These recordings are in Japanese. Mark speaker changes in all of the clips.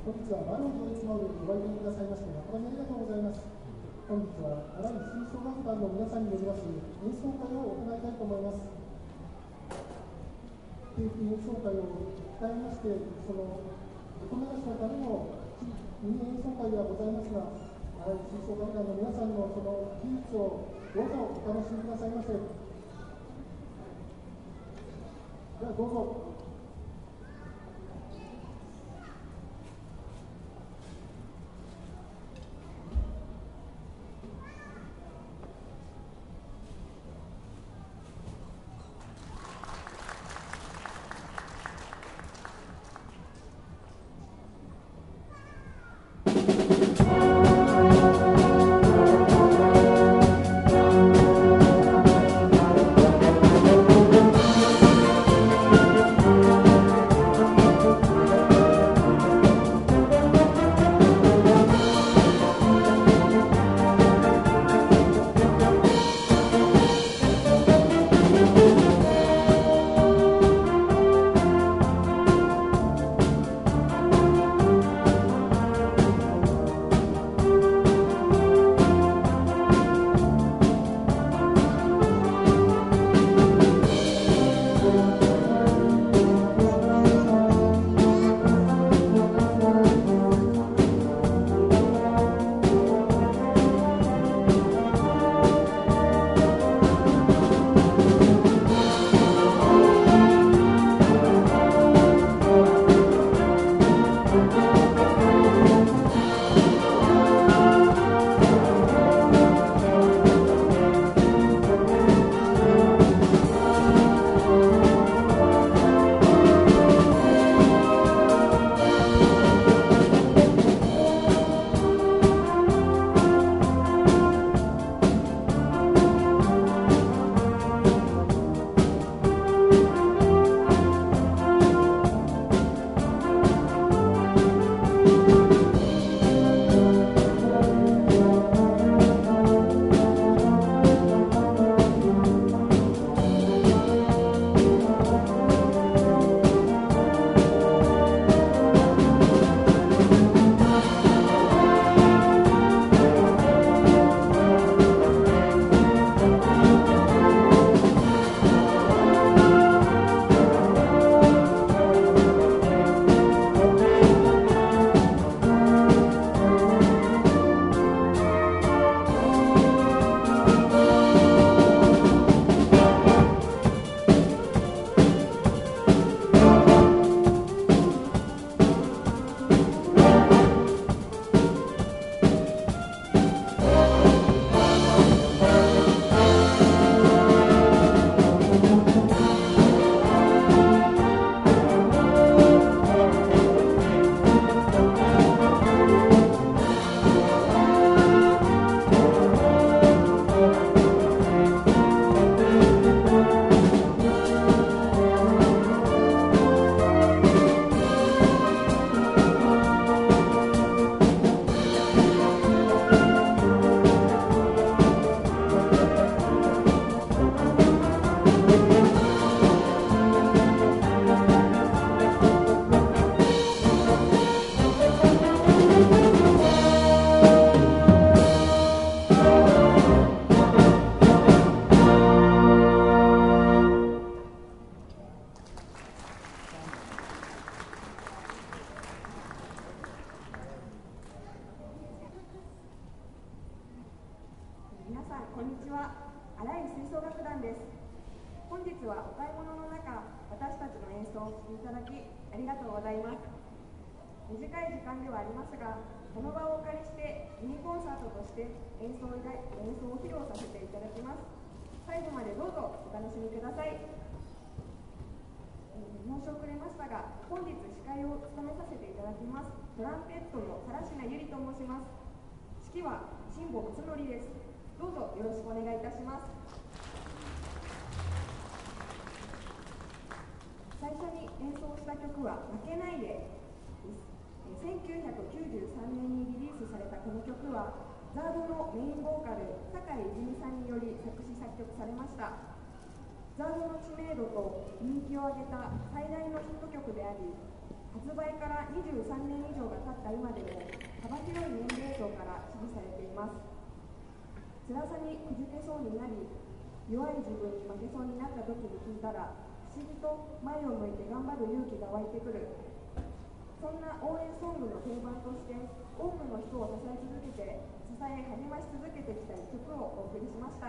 Speaker 1: 本日は満を持してご来店くださいまして誠にありがとうございます。本日は新井吹奏楽団の皆さんによります演奏会を行いたいと思います。定期演奏会を控えまして、その大人たちのためのミニ演奏会ではございますが、新井吹奏楽団の皆さんのその技術をどうぞお楽しみくださいませ。ではどうぞ。
Speaker 2: 皆さんこんにちは。新井吹奏楽団です。本日はお買い物の中、私たちの演奏を聴きいただきありがとうございます。短い時間ではありますが、この場をお借りしてミニコンサートとして演奏を披露させていただきます。最後までどうぞお楽しみください。申し遅れましたが、本日司会を務めさせていただきますトランペットの更科ゆりと申します。指揮は新保光則です。どうぞよろしくお願いいたします。最初に演奏した曲は負けないでです。1993年にリリースされたこの曲はザードのメインボーカル酒井泉さんにより作詞作曲されました。ザードの知名度と人気を上げた最大のヒット曲であり、発売から23年以上が経った辛さにくじけそうになり、弱い自分に負けそうになった時に聞いたら、不思議と前を向いて頑張る勇気が湧いてくる。そんな応援ソングの定番として、多くの人を支え励まし続けてきた一曲をお送りしました。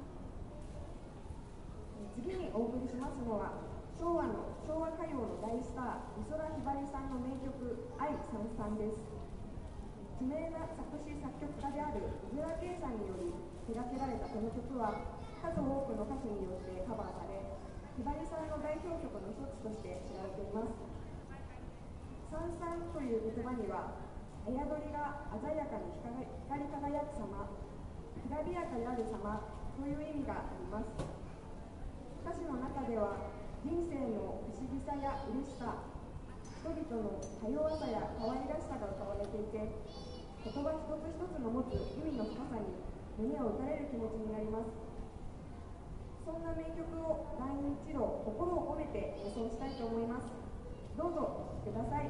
Speaker 2: 次にお送りしますのは、昭和歌謡の大スター、美空ひばりさんの名曲「愛燦々」です。著名な作詞作曲家である井浦圭さんにより手掛けられたこの曲は、数多くの歌手によってカバーされ、ひばりさんの代表曲の一つとして知られています。燦々という言葉には、彩りが鮮やかに光り輝く様、きらびやかである様という意味があります。歌詞の中では、人生の不思議さや嬉しさ、人々の多様さや可愛らしさが歌われていて、言葉一つ一つの持つ意味の深さに胸を打たれる気持ちになります。そんな名曲を第一路心を込めて演奏したいと思います。どうぞお聴きください。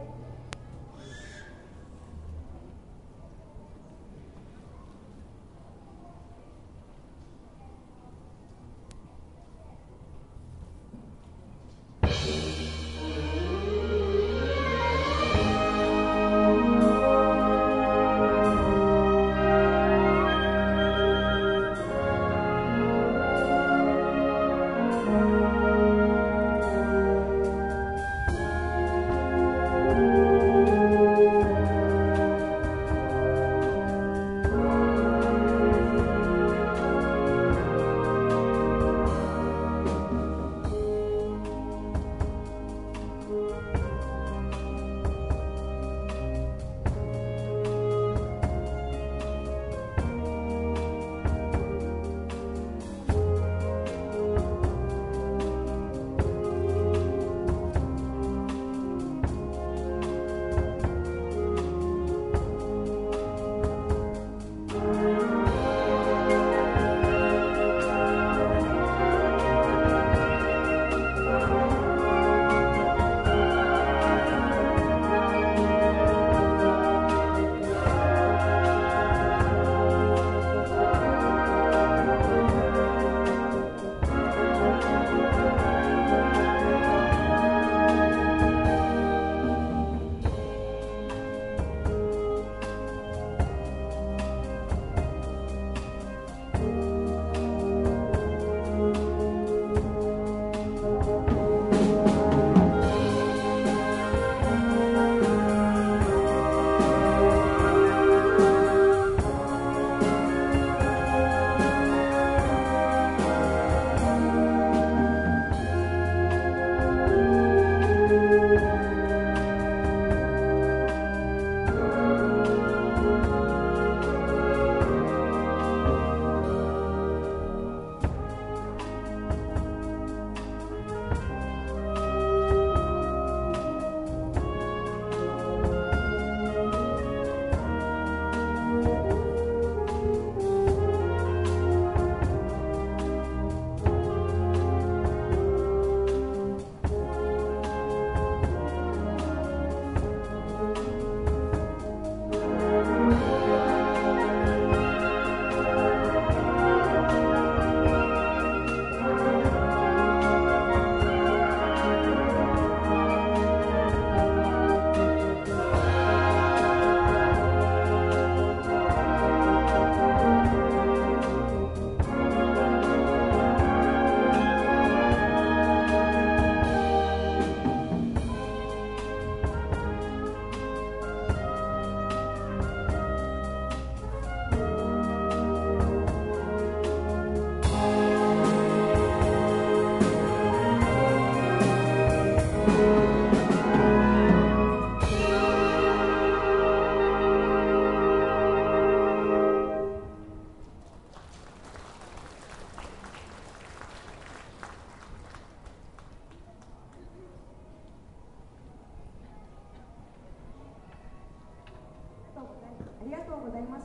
Speaker 2: ありがとうございました。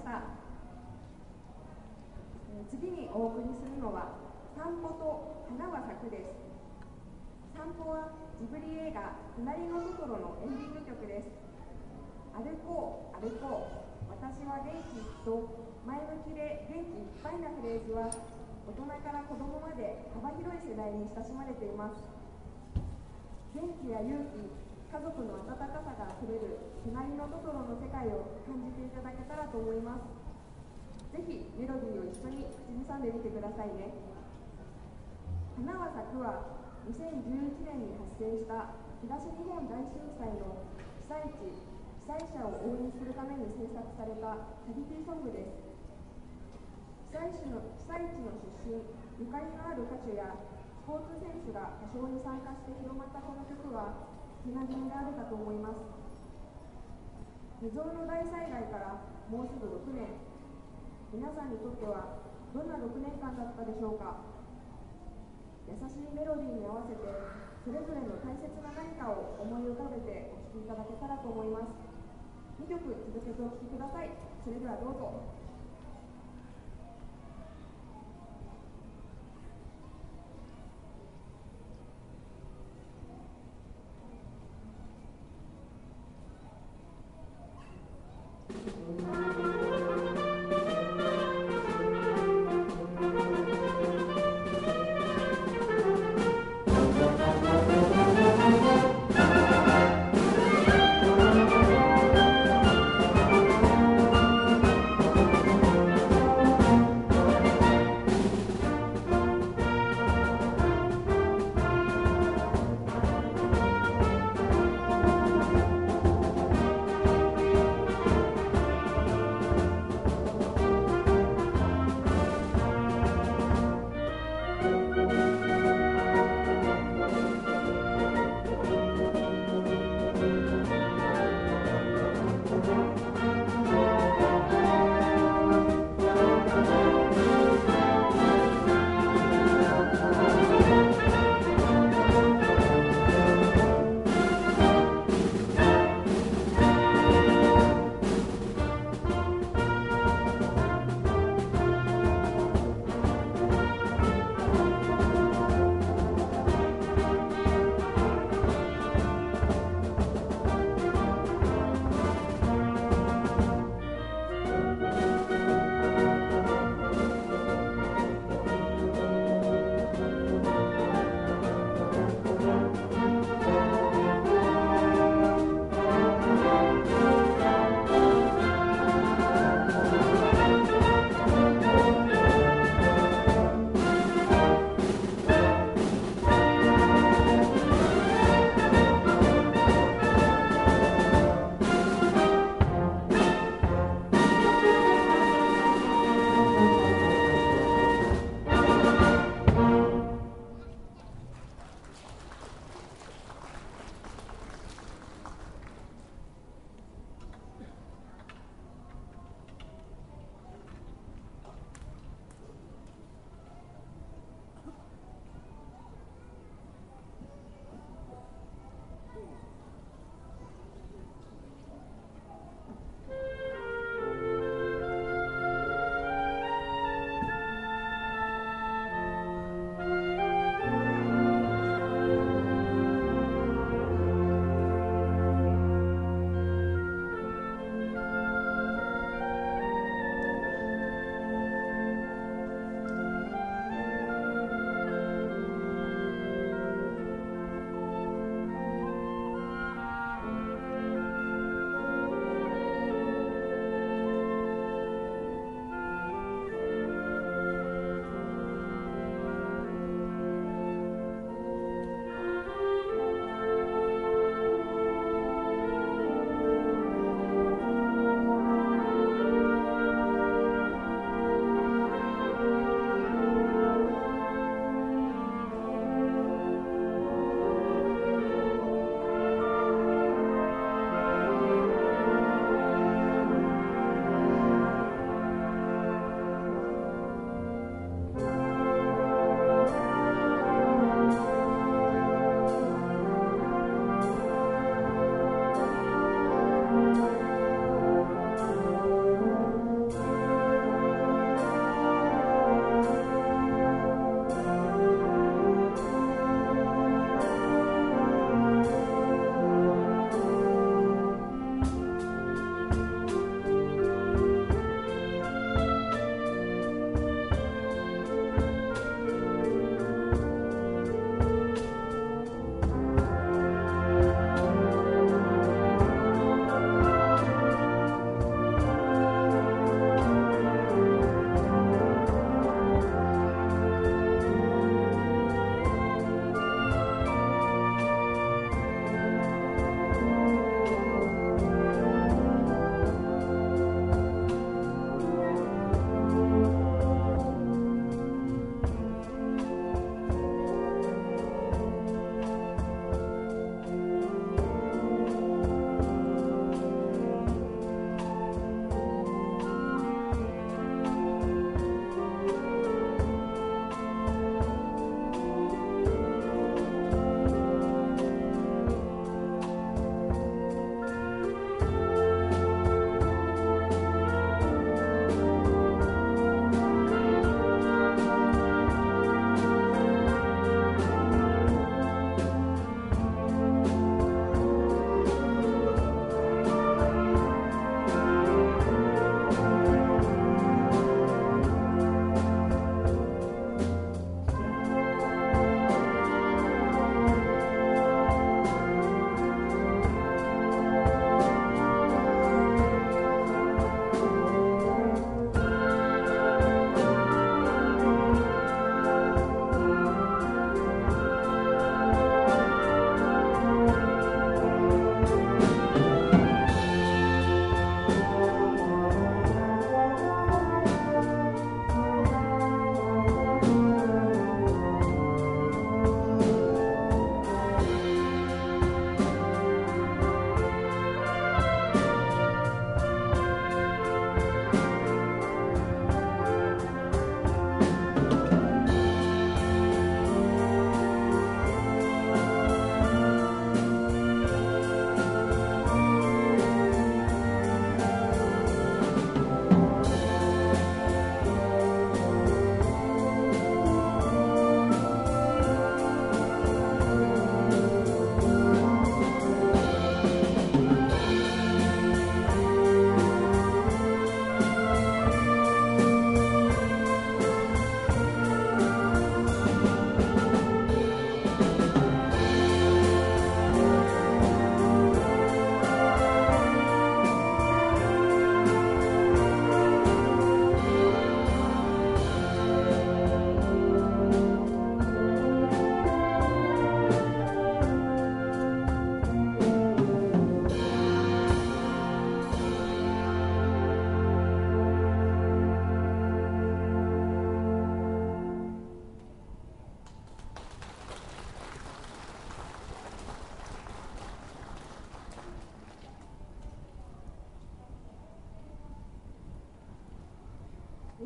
Speaker 2: 次にお送りするのは、散歩と花は咲くです。散歩はジブリ映画「となりのトトロ」のエンディング曲です。歩こう歩こう、私は元気と前向きで元気いっぱいなフレーズは大人から子供まで幅広い世代に親しまれています。元気や勇気、家族の温かさがあふれる隣のトトロの世界を感じていただけたらと思います。ぜひメロディーを一緒に口ずさんでみてくださいね。花は咲くは2011年に発生した東日本大震災の被災者を応援するために制作されたチャリティーソングです。被災地の出身、ゆかりのある歌手やスポーツ選手が歌唱に参加して広まったこの曲は聞きなじみがあるかと思います。未曾有の大災害からもうすぐ6年、皆さんにとってはどんな6年間だったでしょうか。優しいメロディーに合わせてそれぞれの大切な何かを思い浮かべてお聴きいただけたらと思います。2曲続けてお聴きください。それではどうぞ。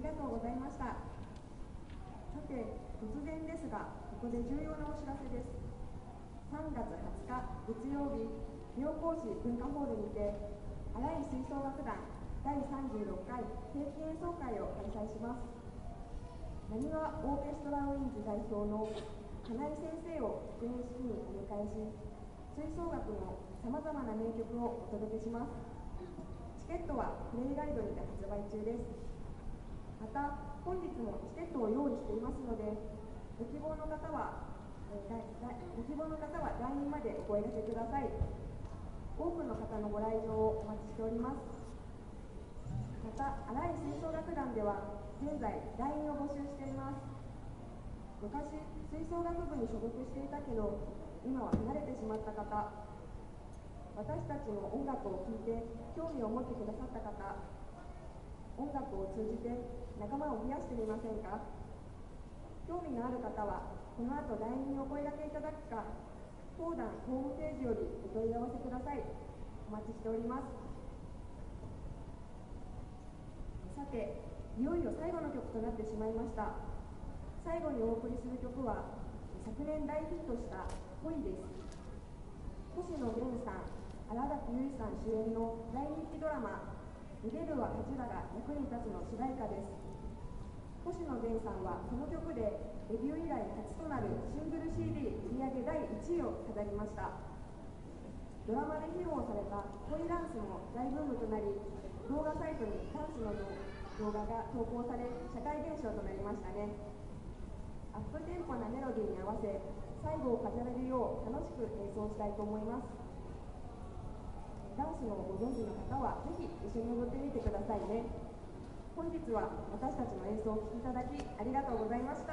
Speaker 2: りがとうございました。さて、突然ですが、ここで重要なお知らせです。3月20日月曜日、妙高市文化ホールにて、新井吹奏楽団第36回定期演奏会を開催します。なにわオーケストラウィンズ代表の金井先生を出演式にお迎えし、吹奏楽のさまざまな名曲をお届けします。チケットはプレイガイドにて発売中です。また、本日もチケットを用意していますので、ご希望の方は LINE までお声掛けください。多くの方のご来場をお待ちしております。また、新井吹奏楽団では現在 LINE を募集しています。昔、吹奏楽部に所属していたけど、今は離れてしまった方、私たちの音楽を聴いて興味を持ってくださった方、音楽を通じて仲間を増やしてみませんか？興味のある方は、この後 LINE にお声掛けいただくか、当団ホームページよりお問い合わせください。お待ちしております。さて、いよいよ最後の曲となってしまいました。最後にお送りする曲は、昨年大ヒットした恋です。星野源さん、新垣結衣さん主演の大人気ドラマ「逃げるは恥だが役に立つ」の主題歌です。星野源さんはこの曲でデビュー以来初となるシングル CD 売上第1位を飾りました。ドラマで披露された恋ダンスも大ブームとなり、動画サイトにダンスの動画が投稿され、社会現象となりましたね。アップテンポなメロディーに合わせ、最後を飾れるよう楽しく演奏したいと思います。ダンスのご存知の方はぜひ一緒に踊ってみてくださいね。本日は私たちの演奏をお聴きいただきありがとうございました。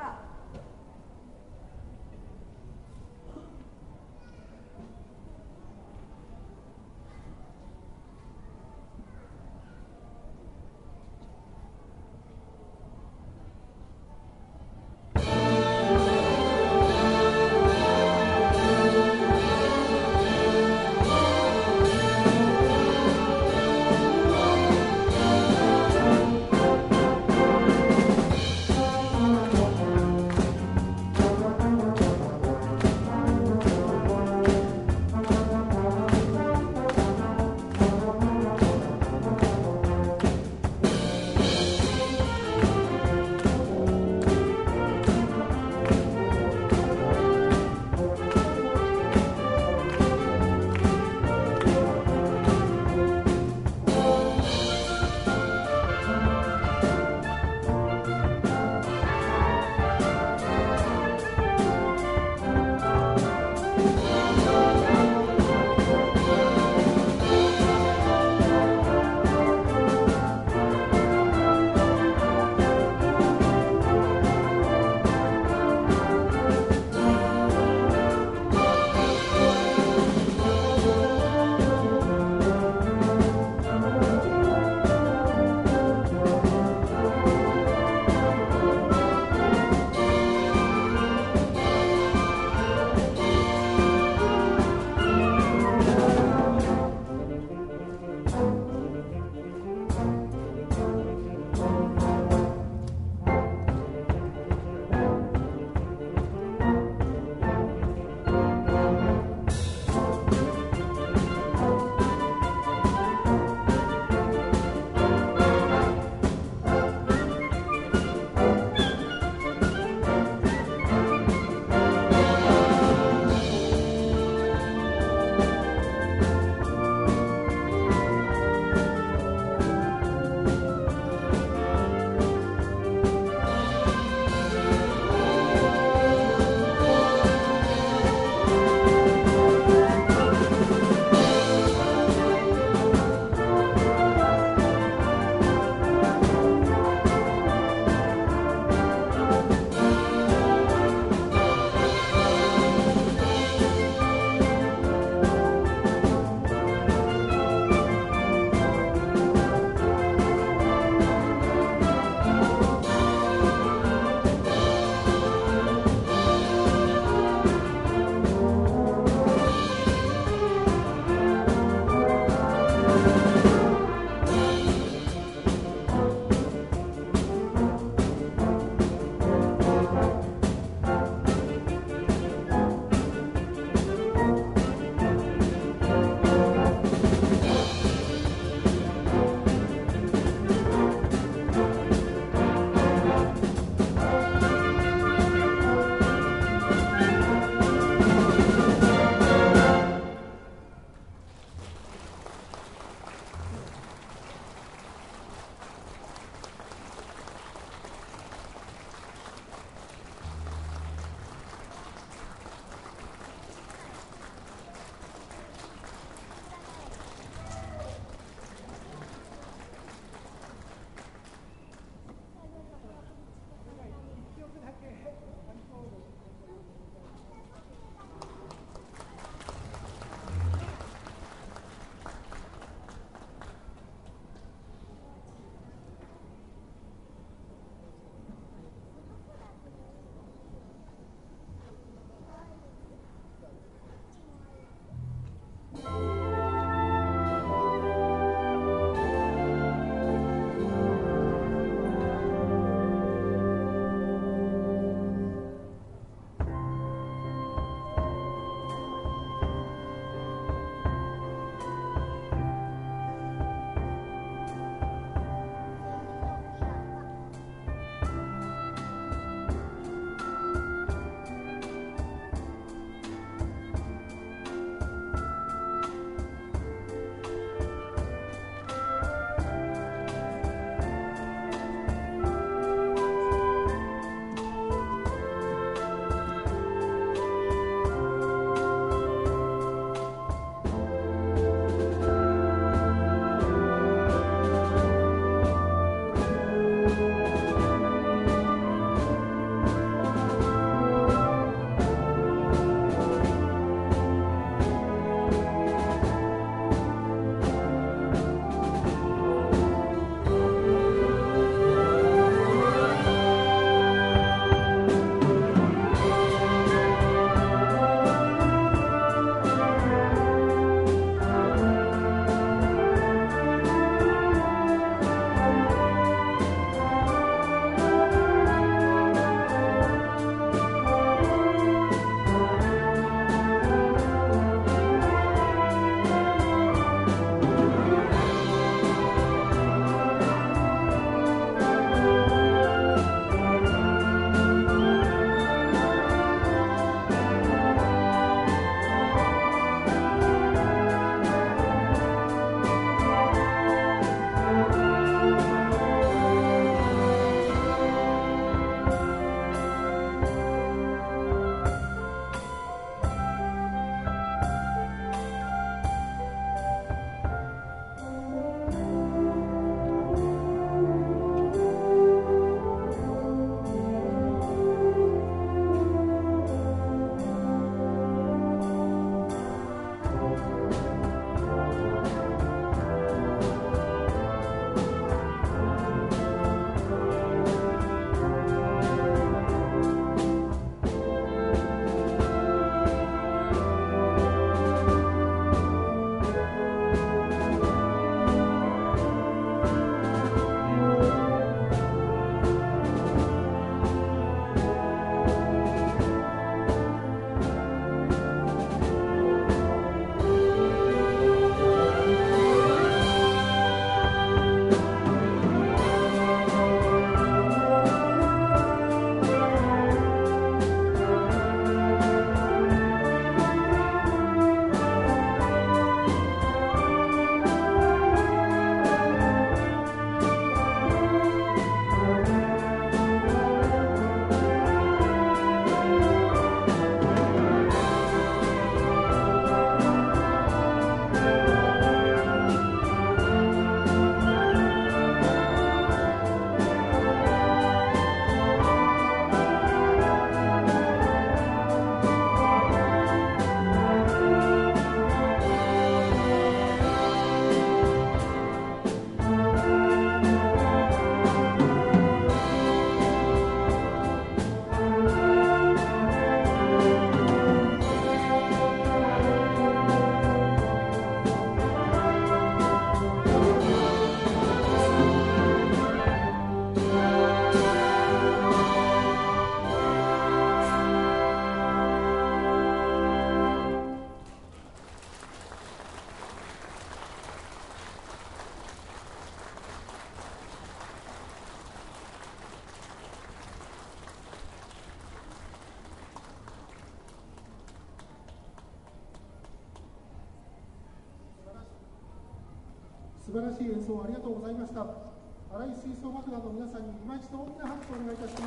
Speaker 1: 晴らしい演奏ありがとうございました。新井吹奏楽団の皆さんに今一度大きな拍手をお願いいたします。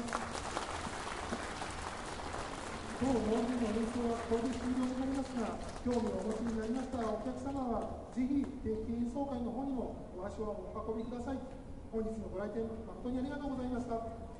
Speaker 1: 今日の本人の演奏はこれで終了になりますが、興味をお持ちになりましたお客様は、ぜひ定期演奏会の方にもお足をお運びください。本日のご来店誠にありがとうございました。